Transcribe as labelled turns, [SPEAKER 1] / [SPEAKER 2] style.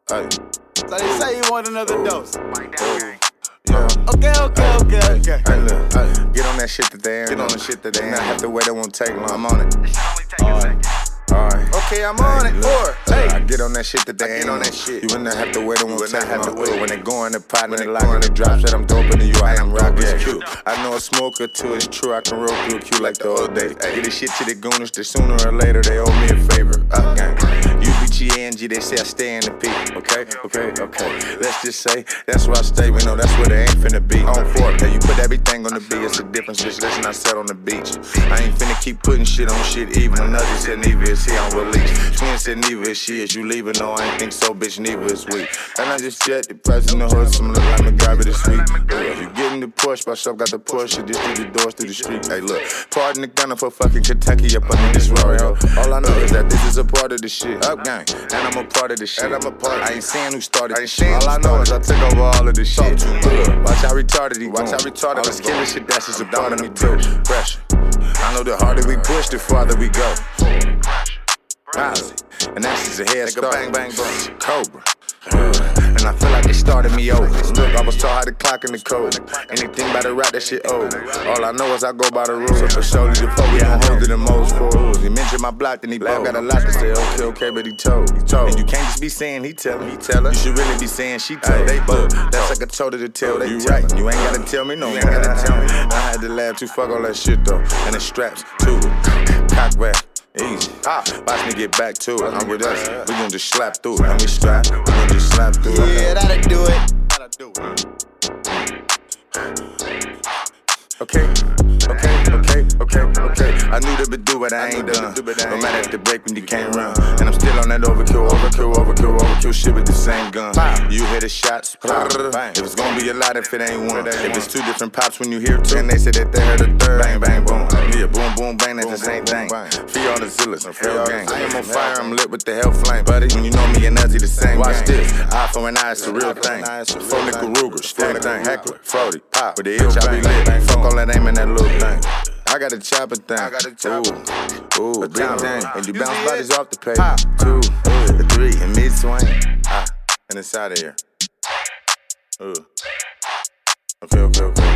[SPEAKER 1] Hey.
[SPEAKER 2] So they say you want another dose.
[SPEAKER 1] Yeah.
[SPEAKER 2] Okay.
[SPEAKER 1] Hey, look, get on that shit that they ain't. Get on the shit that they ain't. Not have to wait, it won't take long. I'm on it. Alright. Okay, I'm on it. I get on that shit that they ain't on that shit. You wouldn't have to wait, it won't take long. When they go in the pot, when they lock in the drop, said I'm doping to you, I am rockin' it's cute. I know a smoker too, it's true, I can roll through a queue like the old days. Get this shit to the gooners, that sooner or later they owe me a favor. Up gang. UBGNG, they say I stay in the peak. Okay. Let's just say that's where I stay. We know that's where they ain't finna be. On fork, you put everything on the beat. It's a difference. Just listen, I sat on the beach. I ain't finna keep putting shit on shit. Even another said neither is he on release. Twin said neither is she. Is you leaving? No, I ain't think so, bitch. Neither is we. And I just checked the price in the hood. Some look like MacGyver this week. You getting the push, my shop got the push. Shit, just through the doors through the street. Hey, look, pardon the gunner for fucking Kentucky up under this Royal. All I know is that this is a part of the shit. Up gang. And I'm a part of the shit. I ain't saying who started this shit. All I know is I took over all of this shit. Watch how retarded he going. All this killing shit, that's just a part of me too. Pressure. I know the harder we push, the farther we go. And that's just a head start. Bang, bang, boom. Cobra. And I feel like they started me over. Look, I was taught how to clock in the code. Anything by the rap, that shit old. All I know is I go by the rules. For surely the fuck, we don't hold it the most fools. He mentioned my block, then he both got a lot to say. Okay, but he told. And you can't just be saying he tell her. You should really be saying she told. They both. That's like a told her to tell. You right. You ain't gotta tell me, no, you ain't gotta tell me. I had to laugh to fuck all that shit though. And the straps to it. Cock rap. Easy. Watch me get back to it. I'm with us. We gon' just slap through it. And we strap. We gon' just slap through it.
[SPEAKER 2] Yeah, that'll do it.
[SPEAKER 1] Okay. I knew they would do what I ain't done. No matter if the break when you can't run. And I'm still on that overkill shit with the same gun. You hear the shots, if it's gonna be a lot, if it ain't one. If it's two different pops when you hear two, and they said that they heard a third. Bang, bang, boom. Yeah, boom, boom, bang, that's the same thing. Free all the Zillas, hell gang. I am on fire, I'm lit with the hell flame. Buddy, when you know me and Uzi the same. Watch this, eye for an eye, it's a real thing. Four nickel Ruger, still thing. Heckler, Frody, pop, with the itch, I be lit. Fuck all that aim in that little thing. I got a chopper thing. Ooh, a big thing. And you bounce bodies off the page. 2, 3, and mid swing. And it's out of here. Okay.